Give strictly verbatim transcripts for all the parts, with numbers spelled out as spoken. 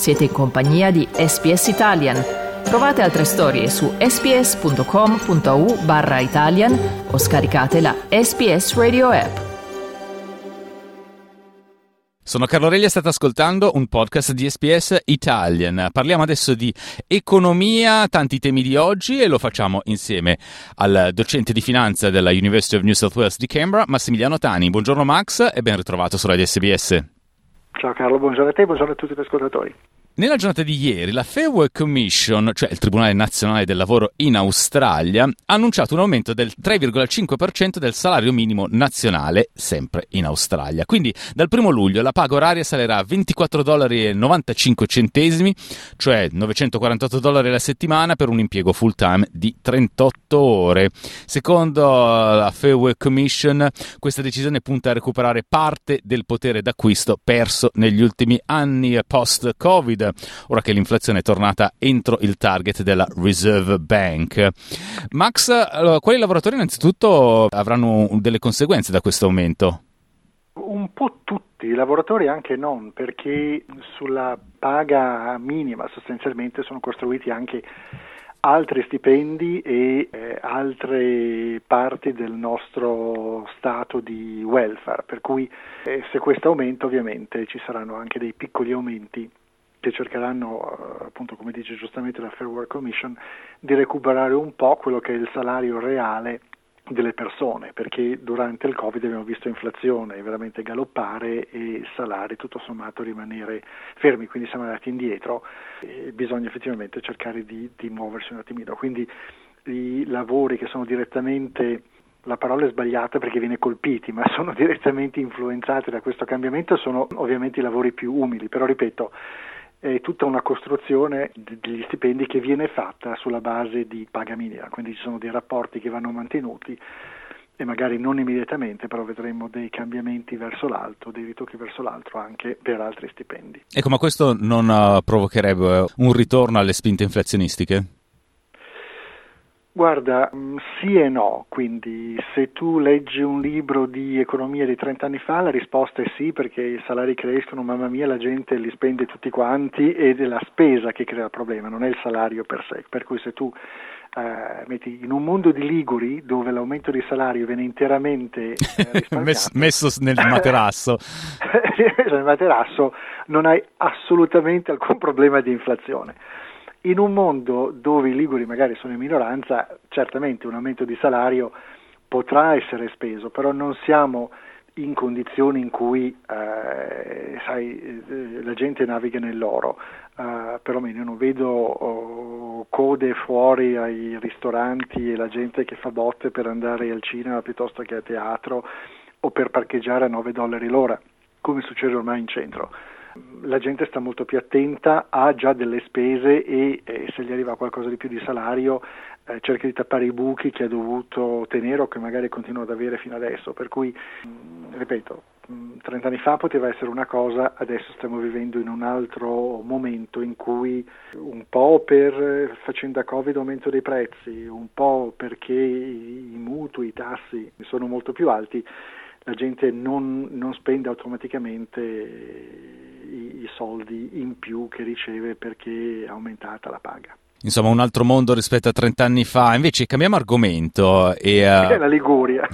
Siete in compagnia di S B S Italian. Trovate altre storie su sbs.com.au barra Italian o scaricate la S B S Radio app. Sono Carlo Relli e state ascoltando un podcast di S B S Italian. Parliamo adesso di economia, tanti temi di oggi, e lo facciamo insieme al docente di finanza della University of New South Wales di Canberra, Massimiliano Tani. Buongiorno Max e ben ritrovato su Radio S B S. Ciao Carlo, buongiorno a te e buongiorno a tutti gli ascoltatori. Nella giornata di ieri la Fair Work Commission, cioè il Tribunale Nazionale del Lavoro in Australia, ha annunciato un aumento del tre virgola cinque per cento del salario minimo nazionale, sempre in Australia. Quindi dal primo luglio la paga oraria salirà a ventiquattro dollari e novantacinque centesimi, cioè novecentoquarantotto dollari alla settimana per un impiego full time di trentotto ore. Secondo la Fair Work Commission, questa decisione punta a recuperare parte del potere d'acquisto perso negli ultimi anni post-Covid, ora che l'inflazione è tornata entro il target della Reserve Bank. Max, allora, quali lavoratori innanzitutto avranno delle conseguenze da questo aumento? Un po' tutti, i lavoratori anche non, perché sulla paga minima sostanzialmente sono costruiti anche altri stipendi e eh, altre parti del nostro stato di welfare, per cui eh, se questo aumenta ovviamente ci saranno anche dei piccoli aumenti che cercheranno, appunto come dice giustamente la Fair Work Commission, di recuperare un po' quello che è il salario reale delle persone, perché durante il Covid abbiamo visto inflazione veramente galoppare e salari tutto sommato rimanere fermi, quindi siamo andati indietro e bisogna effettivamente cercare di, di muoversi un attimino. Quindi i lavori che sono direttamente, la parola è sbagliata perché viene colpiti, ma sono direttamente influenzati da questo cambiamento, sono ovviamente i lavori più umili, però ripeto, è tutta una costruzione degli stipendi che viene fatta sulla base di paga minima, quindi ci sono dei rapporti che vanno mantenuti e magari non immediatamente, però vedremo dei cambiamenti verso l'alto, dei ritocchi verso l'alto anche per altri stipendi. Ecco, ma questo non uh, provocherebbe un ritorno alle spinte inflazionistiche? Guarda, sì e no, quindi se tu leggi un libro di economia di trenta anni fa la risposta è sì, perché i salari crescono, mamma mia, la gente li spende tutti quanti ed è la spesa che crea il problema, non è il salario per sé, per cui se tu eh, metti in un mondo di liguri dove l'aumento di salario viene interamente eh, risparmiato messo nel materasso nel materasso non hai assolutamente alcun problema di inflazione. In un mondo dove i liguri magari sono in minoranza, certamente un aumento di salario potrà essere speso, però non siamo in condizioni in cui eh, sai, eh, la gente naviga nell'oro, uh, perlomeno io non vedo oh, code fuori ai ristoranti e la gente che fa botte per andare al cinema piuttosto che a teatro o per parcheggiare a nove dollari l'ora, come succede ormai in centro. La gente sta molto più attenta, ha già delle spese e eh, se gli arriva qualcosa di più di salario eh, cerca di tappare i buchi che ha dovuto tenere o che magari continua ad avere fino adesso, per cui mh, ripeto, mh, trenta anni fa poteva essere una cosa, adesso stiamo vivendo in un altro momento in cui un po' per faccenda Covid aumento dei prezzi, un po' perché i, i mutui, i tassi sono molto più alti, la gente non, non spende automaticamente i, i soldi in più che riceve perché è aumentata la paga. Insomma, un altro mondo rispetto a trenta anni fa. Invece cambiamo argomento e uh... è la Liguria.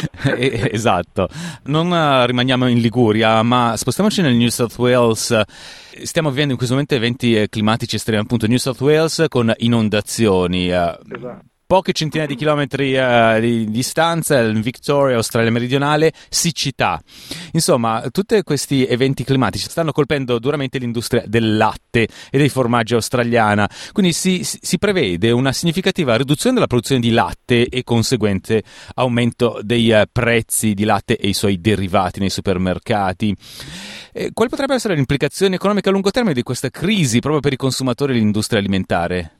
Esatto, non uh, rimaniamo in Liguria, ma spostiamoci nel New South Wales. Stiamo vivendo in questo momento eventi climatici estremi, appunto New South Wales con inondazioni. Uh, esatto. Poche centinaia di chilometri uh, di distanza, in Victoria, Australia meridionale, siccità. Insomma, tutti questi eventi climatici stanno colpendo duramente l'industria del latte e dei formaggi australiana. Quindi si, si prevede una significativa riduzione della produzione di latte e conseguente aumento dei uh, prezzi di latte e i suoi derivati nei supermercati. Eh, quali potrebbe essere l'implicazione economica a lungo termine di questa crisi proprio per i consumatori e l'industria alimentare?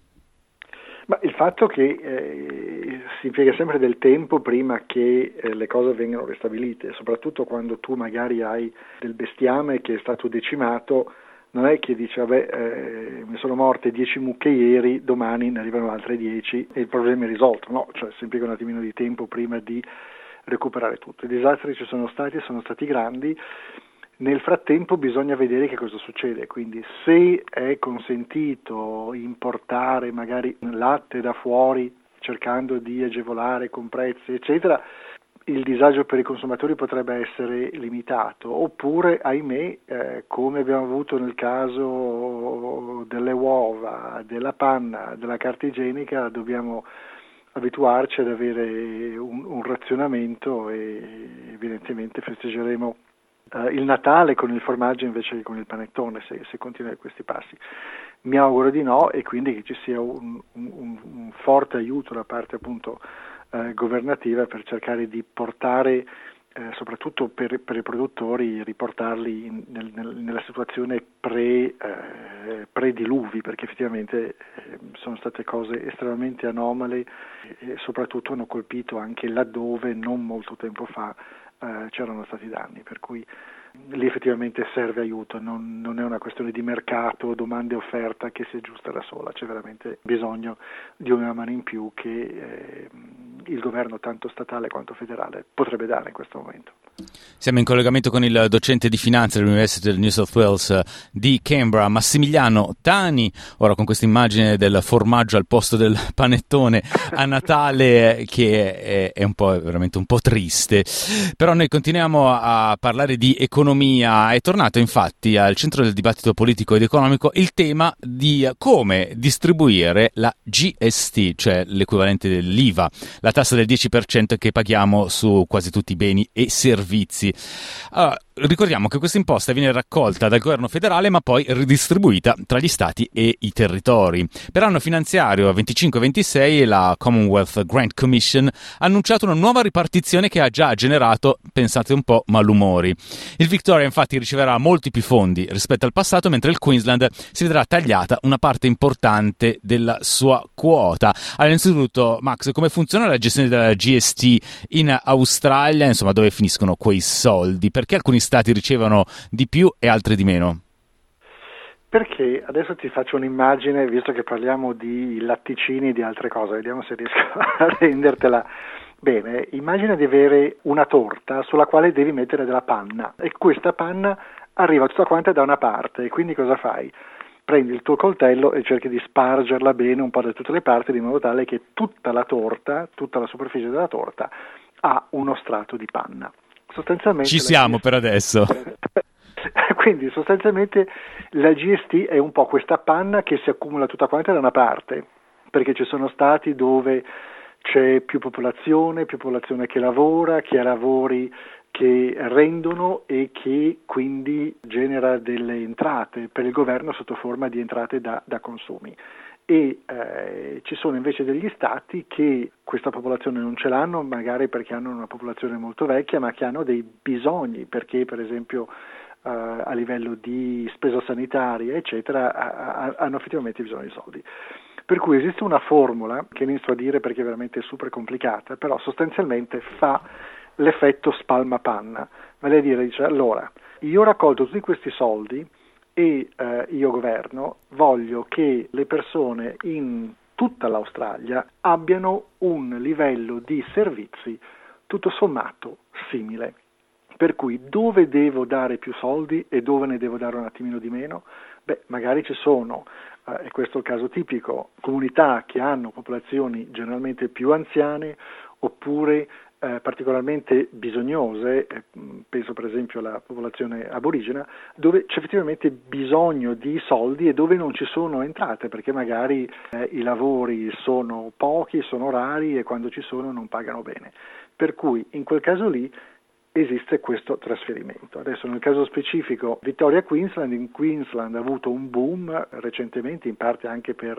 Ma il fatto che eh, si impiega sempre del tempo prima che eh, le cose vengano ristabilite, soprattutto quando tu magari hai del bestiame che è stato decimato, non è che dici vabbè eh, mi sono morte dieci mucche ieri, domani ne arrivano altre dieci e il problema è risolto, no, cioè si impiega un attimino di tempo prima di recuperare tutto. I disastri ci sono stati, sono stati grandi. Nel frattempo bisogna vedere che cosa succede, quindi se è consentito importare magari latte da fuori cercando di agevolare con prezzi eccetera, il disagio per i consumatori potrebbe essere limitato, oppure ahimè eh, come abbiamo avuto nel caso delle uova, della panna, della carta igienica, dobbiamo abituarci ad avere un, un razionamento e evidentemente festeggeremo Uh, il Natale con il formaggio invece che con il panettone, se, se continua questi passi. Mi auguro di no, e quindi che ci sia un, un, un forte aiuto da parte appunto uh, governativa per cercare di portare, uh, soprattutto per, per i produttori, riportarli in, nel, nel, nella situazione pre, uh, pre-diluvi, perché effettivamente uh, sono state cose estremamente anomale e soprattutto hanno colpito anche laddove non molto tempo fa Uh, c'erano stati danni, per cui lì effettivamente serve aiuto, non, non è una questione di mercato, domanda e offerta che si aggiusta da sola, c'è veramente bisogno di una mano in più che eh, il governo tanto statale quanto federale potrebbe dare in questo momento. Siamo in collegamento con il docente di finanza dell'Università del New South Wales di Canberra, Massimiliano Tani, ora con questa immagine del formaggio al posto del panettone a Natale che è, è un po' veramente un po' triste, però noi continuiamo a parlare di economia. È tornato infatti al centro del dibattito politico ed economico il tema di come distribuire la G S T, cioè l'equivalente dell'I V A, la tassa del dieci per cento che paghiamo su quasi tutti i beni e servizi. Allora, ricordiamo che questa imposta viene raccolta dal governo federale ma poi ridistribuita tra gli stati e i territori. Per l'anno finanziario venticinque ventisei la Commonwealth Grant Commission ha annunciato una nuova ripartizione che ha già generato, pensate un po', malumori. Il Victoria infatti riceverà molti più fondi rispetto al passato, mentre il Queensland si vedrà tagliata una parte importante della sua quota. Allora, innanzitutto, Max, come funziona la gestione della G S T in Australia? Insomma, dove finiscono quei soldi? Perché alcuni stati ricevono di più e altri di meno? Perché adesso ti faccio un'immagine, visto che parliamo di latticini e di altre cose, vediamo se riesco a rendertela bene. Immagina di avere una torta sulla quale devi mettere della panna e questa panna arriva tutta quanta da una parte, e quindi cosa fai? Prendi il tuo coltello e cerchi di spargerla bene un po' da tutte le parti, di modo tale che tutta la torta, tutta la superficie della torta ha uno strato di panna. Sostanzialmente ci siamo per adesso. Quindi sostanzialmente la G S T è un po' questa panna che si accumula tutta quanta da una parte, perché ci sono stati dove c'è più popolazione, più popolazione che lavora, che ha lavori che rendono e che quindi genera delle entrate per il governo sotto forma di entrate da, da consumi. E eh, ci sono invece degli stati che questa popolazione non ce l'hanno, magari perché hanno una popolazione molto vecchia, ma che hanno dei bisogni, perché per esempio eh, a livello di spesa sanitaria eccetera a, a, hanno effettivamente bisogno di soldi. Per cui esiste una formula che inizio a dire perché è veramente super complicata, però sostanzialmente fa l'effetto spalmapanna, vale a dire, dice allora io ho raccolto tutti questi soldi e eh, io governo, voglio che le persone in tutta l'Australia abbiano un livello di servizi tutto sommato simile. Per cui dove devo dare più soldi e dove ne devo dare un attimino di meno? Beh, magari ci sono, eh, e questo è il caso tipico, comunità che hanno popolazioni generalmente più anziane oppure Eh, particolarmente bisognose, eh, penso per esempio alla popolazione aborigena, dove c'è effettivamente bisogno di soldi e dove non ci sono entrate, perché magari eh, i lavori sono pochi, sono rari e quando ci sono non pagano bene. Per cui in quel caso lì esiste questo trasferimento. Adesso nel caso specifico Victoria Queensland, in Queensland ha avuto un boom recentemente, in parte anche per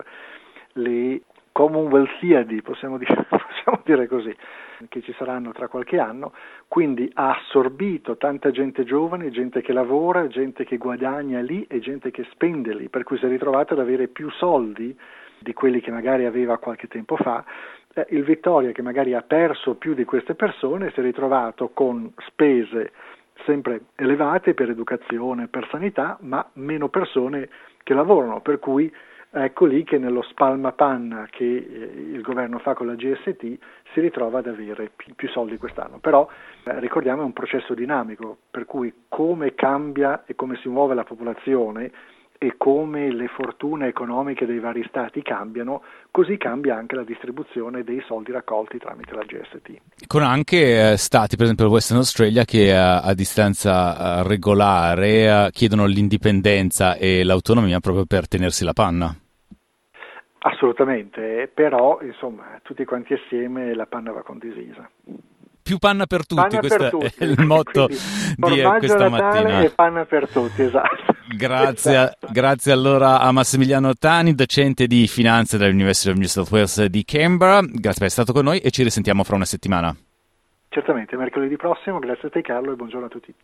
le Commonwealthiadi, possiamo dire, possiamo dire così, che ci saranno tra qualche anno, quindi ha assorbito tanta gente giovane, gente che lavora, gente che guadagna lì e gente che spende lì, per cui si è ritrovato ad avere più soldi di quelli che magari aveva qualche tempo fa. Eh, il Victoria, che magari ha perso più di queste persone, si è ritrovato con spese sempre elevate per educazione, per sanità, ma meno persone che lavorano, per cui ecco lì che nello spalmapanna che eh, il governo fa con la G S T si ritrova ad avere più, più soldi quest'anno. Però eh, ricordiamo è un processo dinamico, per cui come cambia e come si muove la popolazione e come le fortune economiche dei vari stati cambiano, così cambia anche la distribuzione dei soldi raccolti tramite la G S T. Con anche eh, stati, per esempio il Western Australia, che eh, a distanza eh, regolare eh, chiedono l'indipendenza e l'autonomia proprio per tenersi la panna. Assolutamente, però insomma tutti quanti assieme la panna va condivisa. Più panna per tutti, panna questo per tutti. è il motto di eh, questa mattina. E panna per tutti, esatto. Grazie, esatto. Grazie allora a Massimiliano Tani, docente di finanza dell'University of New South Wales di Canberra. Grazie per essere stato con noi e ci risentiamo fra una settimana. Certamente, mercoledì prossimo. Grazie a te Carlo e buongiorno a tutti.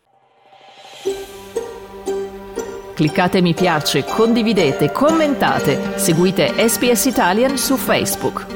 Cliccate mi piace, condividete, commentate, seguite S B S Italian su Facebook.